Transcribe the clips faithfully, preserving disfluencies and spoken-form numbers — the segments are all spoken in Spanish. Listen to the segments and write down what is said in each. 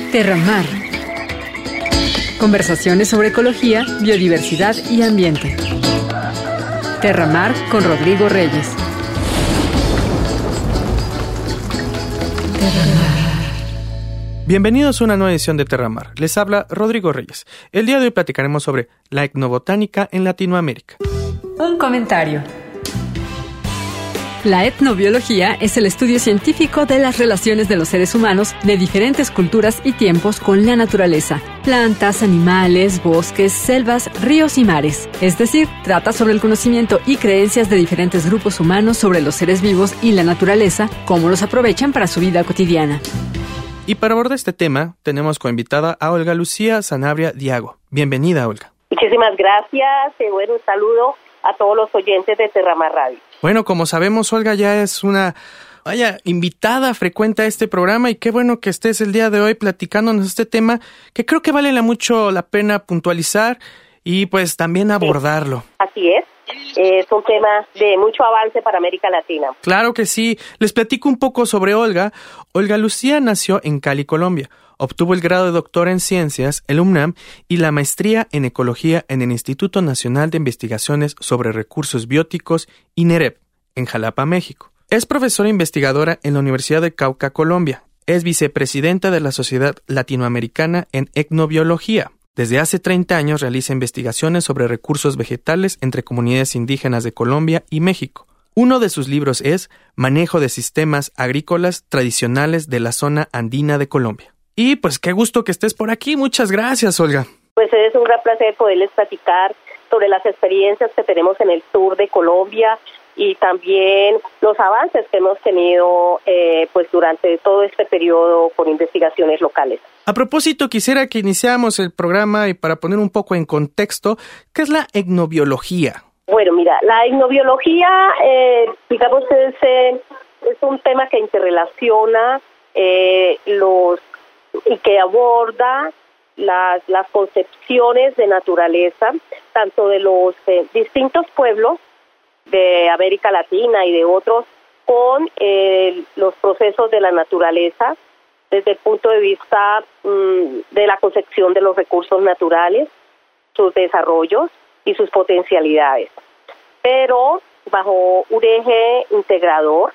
Terramar. Conversaciones sobre ecología, biodiversidad y ambiente. Terramar con Rodrigo Reyes. Terramar. Bienvenidos a una nueva edición de Terramar. Les habla Rodrigo Reyes. El día de hoy platicaremos sobre la etnobotánica en Latinoamérica. Un comentario. La etnobiología es el estudio científico de las relaciones de los seres humanos de diferentes culturas y tiempos con la naturaleza, plantas, animales, bosques, selvas, ríos y mares. Es decir, trata sobre el conocimiento y creencias de diferentes grupos humanos sobre los seres vivos y la naturaleza, cómo los aprovechan para su vida cotidiana. Y para abordar este tema, tenemos como invitada a Olga Lucía Sanabria Diago. Bienvenida, Olga. Muchísimas gracias. Eh, bueno, un saludo a todos los oyentes de Terramar Radio. Bueno, como sabemos, Olga ya es una, vaya, invitada frecuente a este programa y qué bueno que estés el día de hoy platicándonos este tema que creo que vale la mucho la pena puntualizar y pues también abordarlo. Sí, así es. Es un tema de mucho avance para América Latina. Claro que sí. Les platico un poco sobre Olga. Olga Lucía nació en Cali, Colombia. Obtuvo el grado de doctora en Ciencias, el UNAM, y la maestría en Ecología en el Instituto Nacional de Investigaciones sobre Recursos Bióticos, INEREP, en Jalapa, México. Es profesora investigadora en la Universidad de Cauca, Colombia. Es vicepresidenta de la Sociedad Latinoamericana en Etnobiología. Desde hace treinta años realiza investigaciones sobre recursos vegetales entre comunidades indígenas de Colombia y México. Uno de sus libros es Manejo de sistemas agrícolas tradicionales de la zona andina de Colombia. Y pues qué gusto que estés por aquí. Muchas gracias, Olga. Pues es un gran placer poderles platicar sobre las experiencias que tenemos en el sur de Colombia y también los avances que hemos tenido eh, pues durante todo este periodo con investigaciones locales. A propósito, quisiera que iniciáramos el programa y para poner un poco en contexto, ¿qué es la etnobiología? Bueno, mira, la etnobiología, eh, digamos, es, eh, es un tema que interrelaciona eh, los y que aborda las, las concepciones de naturaleza, tanto de los eh, distintos pueblos de América Latina y de otros, con eh, los procesos de la naturaleza, desde el punto de vista mmm, de la concepción de los recursos naturales, sus desarrollos y sus potencialidades, pero bajo un eje integrador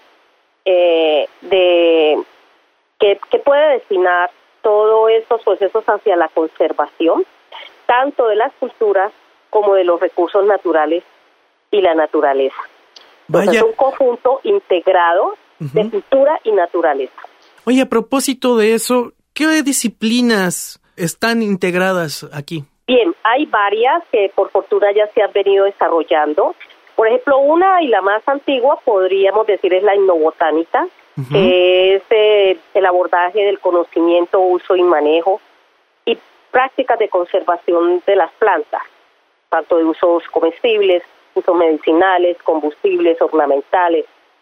eh, de que, que puede destinar todos estos procesos hacia la conservación, tanto de las culturas como de los recursos naturales y la naturaleza. Entonces, es un conjunto integrado uh-huh. de cultura y naturaleza. Oye, a propósito de eso, ¿qué disciplinas están integradas aquí? Bien, hay varias que por fortuna ya se han venido desarrollando. Por ejemplo, una y la más antigua podríamos decir es la etnobotánica, Uh-huh. que es eh, el abordaje del conocimiento, uso y manejo y prácticas de conservación de las plantas, tanto de usos comestibles, usos medicinales, combustibles, ornamentales,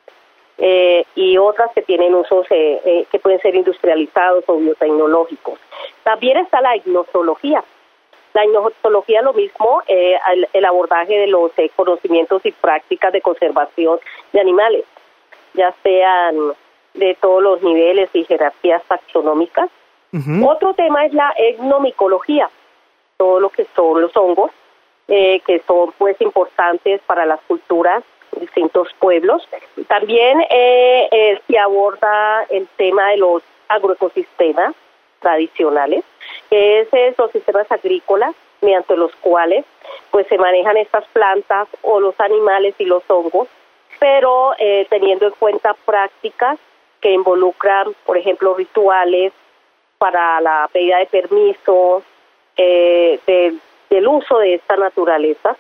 eh, y otras que tienen usos eh, eh, que pueden ser industrializados o biotecnológicos. También está la ignosología. La ignosología lo mismo, eh, el, el abordaje de los eh, conocimientos y prácticas de conservación de animales, ya sean de todos los niveles y jerarquías taxonómicas. Uh-huh. Otro tema es la etnomicología, todo lo que son los hongos, eh, que son pues importantes para las culturas de distintos pueblos. También eh, eh, se aborda el tema de los agroecosistemas tradicionales, que es eh, los sistemas agrícolas mediante los cuales pues se manejan estas plantas o los animales y los hongos, pero eh, teniendo en cuenta prácticas que involucran, por ejemplo, rituales para la pedida de permiso eh, de, del uso de esta naturaleza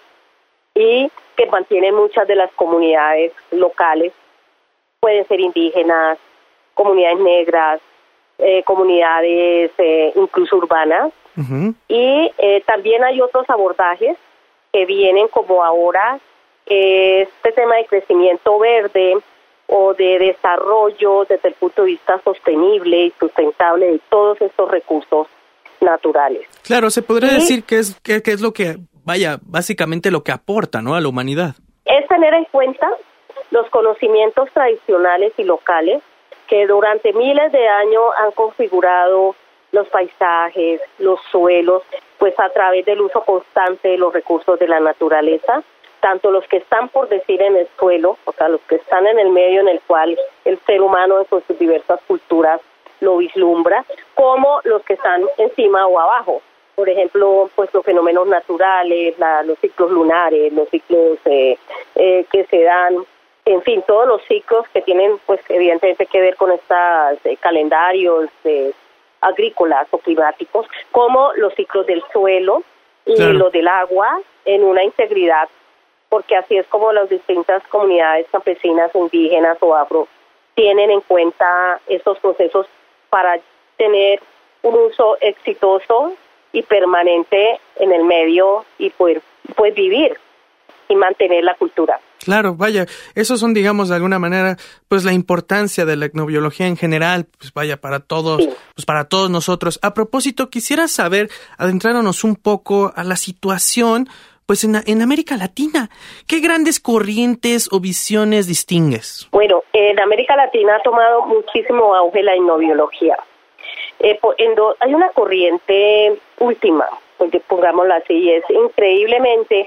y que mantienen muchas de las comunidades locales, pueden ser indígenas, comunidades negras, eh, comunidades eh, incluso urbanas, uh-huh. y eh, también hay otros abordajes que vienen como ahora eh, este tema de crecimiento verde o de desarrollo desde el punto de vista sostenible y sustentable de todos estos recursos naturales. Claro, se podría y, decir que es que, que es lo que, vaya, básicamente lo que aporta, ¿no?, a la humanidad. Es tener en cuenta los conocimientos tradicionales y locales que durante miles de años han configurado los paisajes, los suelos, pues a través del uso constante de los recursos de la naturaleza, tanto los que están, por decir, en el suelo, o sea, los que están en el medio en el cual el ser humano con sus diversas culturas lo vislumbra, como los que están encima o abajo. Por ejemplo, pues los fenómenos naturales, la, los ciclos lunares, los ciclos eh, eh, que se dan, en fin, todos los ciclos que tienen, pues evidentemente que ver con estos eh, calendarios eh, agrícolas o climáticos, como los ciclos del suelo y claro. los del agua en una integridad, porque así es como las distintas comunidades campesinas, indígenas o afro tienen en cuenta estos procesos para tener un uso exitoso y permanente en el medio y poder pues vivir y mantener la cultura. Claro, vaya, esos son, digamos, de alguna manera, pues la importancia de la etnobiología en general, pues vaya, para todos, sí. pues para todos nosotros. A propósito, quisiera saber, adentrándonos un poco a la situación, pues en, en América Latina, ¿qué grandes corrientes o visiones distingues? Bueno, en América Latina ha tomado muchísimo auge la etnobiología. Eh, en do, hay una corriente última, porque pongámoslo así, es increíblemente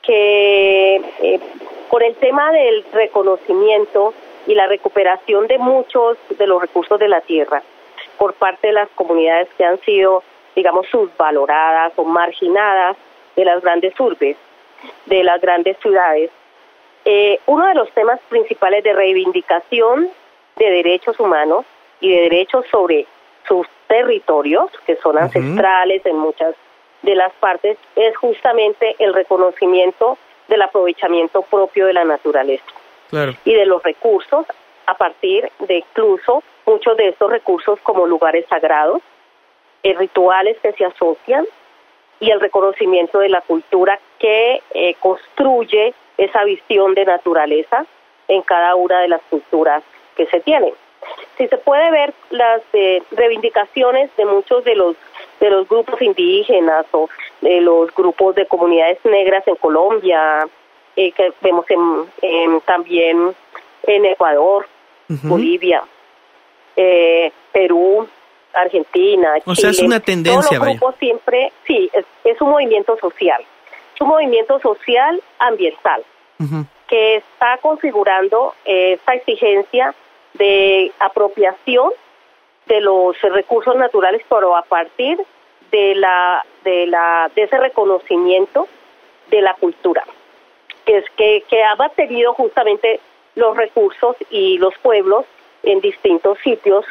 que eh, con el tema del reconocimiento y la recuperación de muchos de los recursos de la tierra por parte de las comunidades que han sido, digamos, subvaloradas o marginadas de las grandes urbes, de las grandes ciudades, eh, uno de los temas principales de reivindicación de derechos humanos y de derechos sobre sus territorios, que son uh-huh. ancestrales en muchas de las partes, es justamente el reconocimiento del aprovechamiento propio de la naturaleza claro. y de los recursos, a partir de incluso muchos de estos recursos como lugares sagrados, eh, rituales que se asocian, y el reconocimiento de la cultura que eh, construye esa visión de naturaleza en cada una de las culturas que se tienen. Si se puede ver las eh, reivindicaciones de muchos de los de los grupos indígenas o de los grupos de comunidades negras en Colombia, eh, que vemos en, en, también en Ecuador, uh-huh. Bolivia, eh, Perú, Argentina, Chile. O sea, es una tendencia, todos los grupos vaya. Siempre, sí, es, es un movimiento social, es un movimiento social ambiental, uh-huh. que está configurando eh, esta exigencia de apropiación de los recursos naturales, pero a partir de la de la de ese reconocimiento de la cultura, que es que, que ha mantenido justamente los recursos y los pueblos en distintos sitios,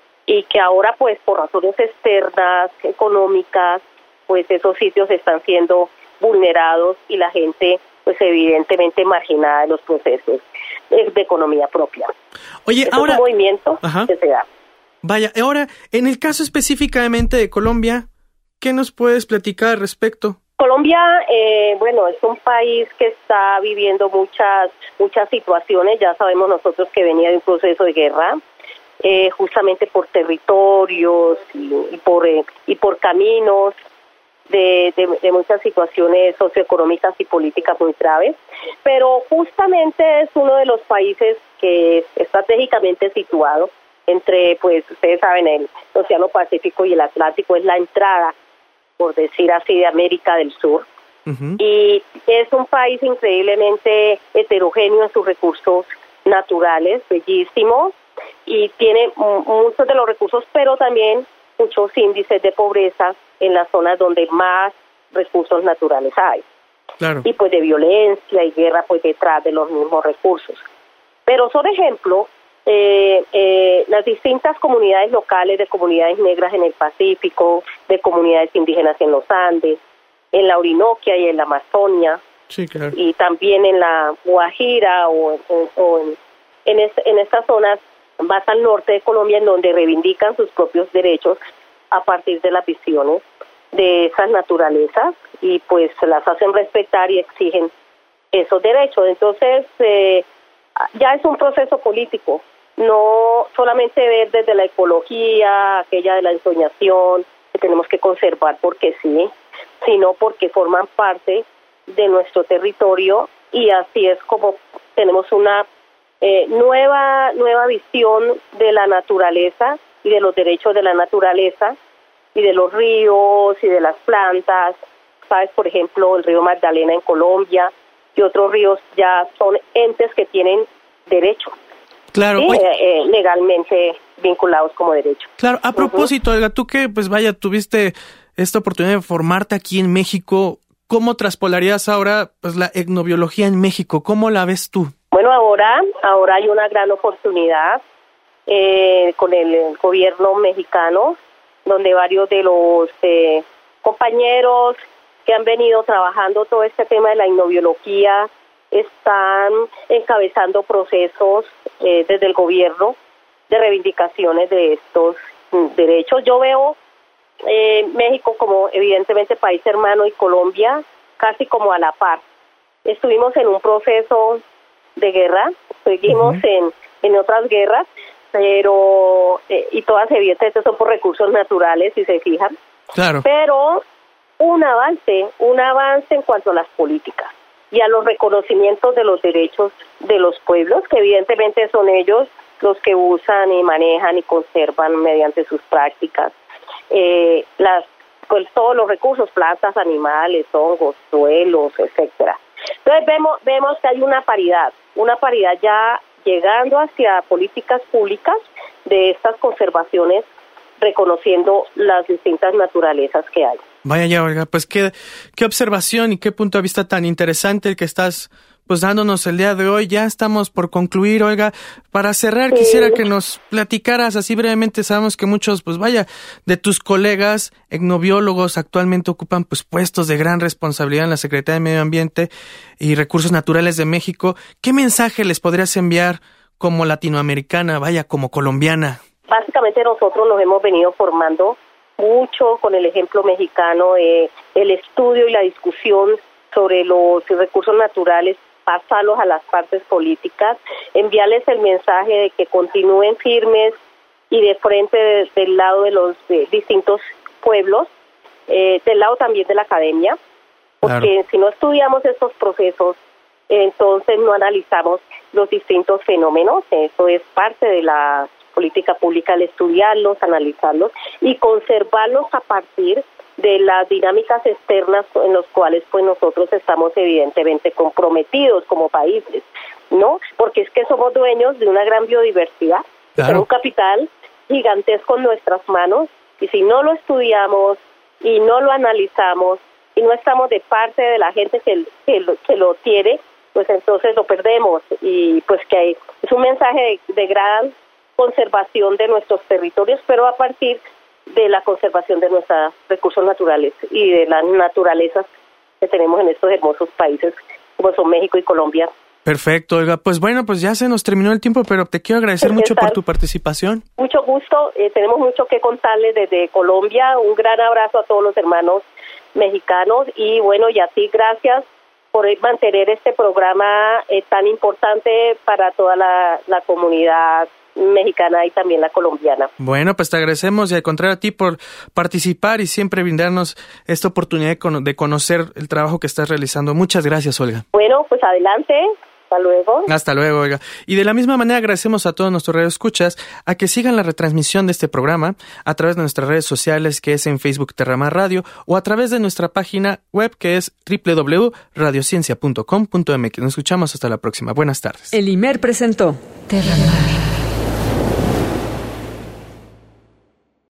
y que ahora pues por razones externas, económicas, pues esos sitios están siendo vulnerados y la gente pues evidentemente marginada de los procesos de economía propia. Oye, Eso ahora es un movimiento Ajá. que se da. Vaya, ahora, en el caso específicamente de Colombia, ¿qué nos puedes platicar al respecto? Colombia, eh, bueno, es un país que está viviendo muchas muchas situaciones. Ya sabemos nosotros que venía de un proceso de guerra, eh, justamente por territorios y, y por eh, y por caminos de, de, de muchas situaciones socioeconómicas y políticas muy graves. Pero justamente es uno de los países que es estratégicamente situado entre, pues, ustedes saben, el Océano Pacífico y el Atlántico, es la entrada, por decir así, de América del Sur. Uh-huh. Y es un país increíblemente heterogéneo en sus recursos naturales, bellísimo, y tiene m- muchos de los recursos, pero también muchos índices de pobreza en las zonas donde más recursos naturales hay. Claro. Y pues de violencia y guerra pues detrás de los mismos recursos. Pero son ejemplos eh, eh, las distintas comunidades locales, de comunidades negras en el Pacífico, de comunidades indígenas en los Andes, en la Orinoquia y en la Amazonia, sí, claro. y también en la Guajira o, o, o en, en, es, en estas zonas más al norte de Colombia, en donde reivindican sus propios derechos a partir de las visiones de esas naturalezas y pues las hacen respetar y exigen esos derechos. Entonces eh, ya es un proceso político, no solamente ver desde la ecología, aquella de la ensoñación que tenemos que conservar porque sí, sino porque forman parte de nuestro territorio, y así es como tenemos una eh, nueva nueva visión de la naturaleza y de los derechos de la naturaleza, y de los ríos y de las plantas. Sabes, por ejemplo, el río Magdalena en Colombia y otros ríos ya son entes que tienen derechos. Claro, ¿sí? eh, eh, legalmente vinculados como derecho. Claro, a propósito, uh-huh. Olga, tú que, pues vaya, tuviste esta oportunidad de formarte aquí en México, ¿cómo traspolarías ahora pues la etnobiología en México? ¿Cómo la ves tú? Bueno, ahora, ahora hay una gran oportunidad eh, con el, el gobierno mexicano, donde varios de los eh, compañeros que han venido trabajando todo este tema de la etnobiología están encabezando procesos eh, desde el gobierno de reivindicaciones de estos mm, derechos. Yo veo eh, México como evidentemente país hermano y Colombia casi como a la par. Estuvimos en un proceso de guerra, seguimos uh-huh. en, en otras guerras, pero eh, y todas evidentemente son por recursos naturales, si se fijan. Claro. Pero un avance, un avance en cuanto a las políticas y a los reconocimientos de los derechos de los pueblos, que evidentemente son ellos los que usan y manejan y conservan mediante sus prácticas eh, las pues todos los recursos, plantas, animales, hongos, suelos, etcétera. Entonces vemos vemos que hay una paridad, una paridad ya llegando hacia políticas públicas de estas conservaciones, reconociendo las distintas naturalezas que hay. Vaya ya, Olga, pues qué, qué observación y qué punto de vista tan interesante el que estás pues dándonos el día de hoy. Ya estamos por concluir, Olga. Para cerrar, sí. Quisiera que nos platicaras así brevemente. Sabemos que muchos, pues vaya, de tus colegas etnobiólogos actualmente ocupan pues puestos de gran responsabilidad en la Secretaría de Medio Ambiente y Recursos Naturales de México. ¿Qué mensaje les podrías enviar como latinoamericana, vaya, como colombiana? Básicamente nosotros nos hemos venido formando mucho con el ejemplo mexicano, eh, el estudio y la discusión sobre los recursos naturales, pasarlos a las partes políticas, enviarles el mensaje de que continúen firmes y de frente de, del lado de los de distintos pueblos, eh, del lado también de la academia, porque claro. Si no estudiamos estos procesos, entonces no analizamos los distintos fenómenos. Eso es parte de la política pública, el estudiarlos, analizarlos y conservarlos a partir de las dinámicas externas en los cuales pues nosotros estamos evidentemente comprometidos como países, ¿no? Porque es que somos dueños de una gran biodiversidad, claro. De un capital gigantesco en nuestras manos, y si no lo estudiamos y no lo analizamos y no estamos de parte de la gente que, que, lo, que lo tiene, pues entonces lo perdemos. Y pues que hay, es un mensaje de, de gran conservación de nuestros territorios, pero a partir de la conservación de nuestros recursos naturales y de las naturalezas que tenemos en estos hermosos países como son México y Colombia. Perfecto, Olga. Pues bueno, pues ya se nos terminó el tiempo, pero te quiero agradecer pues mucho por tu participación. Mucho gusto, eh, tenemos mucho que contarles desde Colombia. Un gran abrazo a todos los hermanos mexicanos y bueno, y a ti gracias por mantener este programa eh, tan importante para toda la, la comunidad mexicana y también la colombiana. Bueno, pues te agradecemos y al contrario a ti por participar y siempre brindarnos esta oportunidad de conocer el trabajo que estás realizando. Muchas gracias, Olga. Bueno, pues adelante. Hasta luego. Hasta luego, Olga. Y de la misma manera agradecemos a todos nuestros radioescuchas a que sigan la retransmisión de este programa a través de nuestras redes sociales, que es en Facebook Terramar Radio, o a través de nuestra página web, que es doble u doble u doble u punto radiociencia punto com punto m x. Nos escuchamos hasta la próxima. Buenas tardes. El I M E R presentó Terramar.